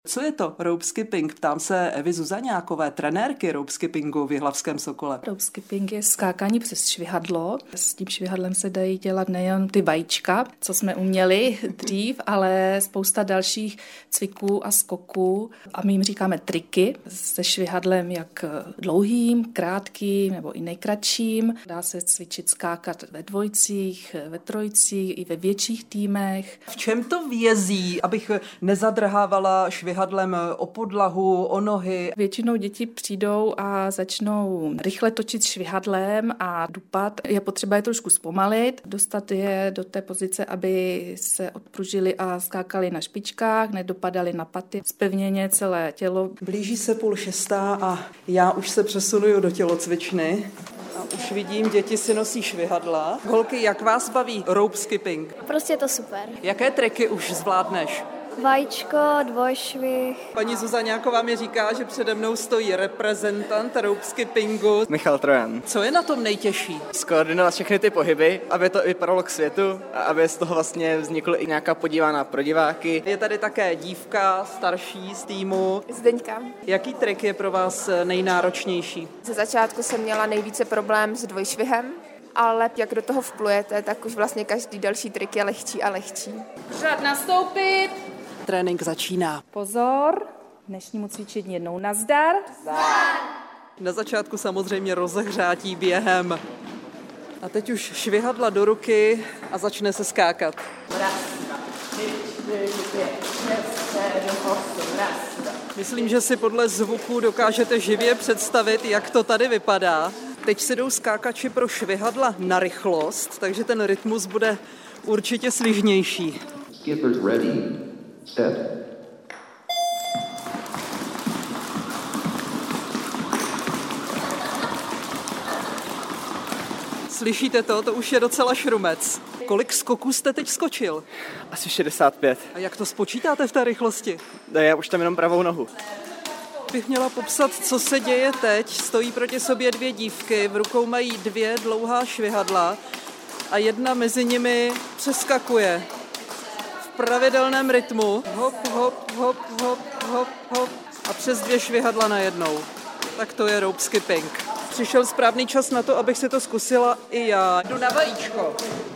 Co je to rope skipping? Ptám se Evy Zuzaňákové, trenérky rope skippingu v Jihlavském Sokole. Rope skipping je skákání přes švihadlo. S tím švihadlem se dají dělat nejen ty vajíčka, co jsme uměli dřív, ale spousta dalších cviků a skoků. A my jim říkáme triky se švihadlem, jak dlouhým, krátkým nebo i nejkratším. Dá se cvičit skákat ve dvojcích, ve trojcích i ve větších týmech. V čem to vězí, abych nezadrhávala švihadlem o podlahu, o nohy? Většinou děti přijdou a začnou rychle točit švihadlem a dupat. Je potřeba je trošku zpomalit, dostat je do té pozice, aby se odpružili a skákali na špičkách, nedopadali na paty, zpevněně celé tělo. Blíží se 5:30 a já už se přesunuju do tělocvičny. A už vidím, děti si nosí švihadla. Holky, jak vás baví rope skipping? Prostě je to super. Jaké triky už zvládneš? Vajíčko, dvojšvih. Paní Zuzaňáková mi říká, že přede mnou stojí reprezentant rope skippingu. Michal Trojan. Co je na tom nejtěžší? Skoordinovat všechny ty pohyby, aby to vypadalo k světu a aby z toho vlastně vznikla i nějaká podívaná pro diváky. Je tady také dívka starší z týmu. Zdeňka. Jaký trik je pro vás nejnáročnější? Ze začátku jsem měla nejvíce problém s dvojšvihem, ale jak do toho vplujete, tak už vlastně každý další trik je lehčí a lehčí. Řád nastoupit. Trénink začíná. Pozor, dnešnímu cvičení jednou nazdar. Na začátku samozřejmě rozehřátí během. A teď už švihadla do ruky a začne se skákat. Myslím, že si podle zvuku dokážete živě představit, jak to tady vypadá. Teď si jdou skákači pro švihadla na rychlost, takže ten rytmus bude určitě svižnější. Skippers ready. Set. Slyšíte to? To už je docela šrumec. Kolik skoků jste teď skočil? Asi 65. A jak to spočítáte v té rychlosti? Já už tam jenom pravou nohu. Bych měla popsat, co se děje teď. Stojí proti sobě dvě dívky, v rukou mají dvě dlouhá švihadla a jedna mezi nimi přeskakuje v pravidelném rytmu. Hop, hop, hop, hop, hop, hop a přes dvě švihadla najednou. Tak to je rope skipping. Přišel správný čas na to, abych si to zkusila i já. Jdu na vajíčko.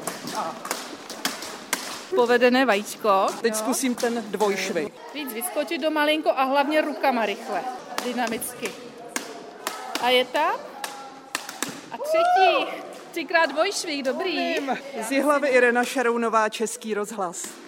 Povedené vajíčko. Teď zkusím ten dvojšvih. Víc vyskočit do malinko a hlavně rukama rychle, dynamicky. A je tam? A třetí. 3x dvojšvih, dobrý. Z Jihlavy Irena Šarounová, Český rozhlas.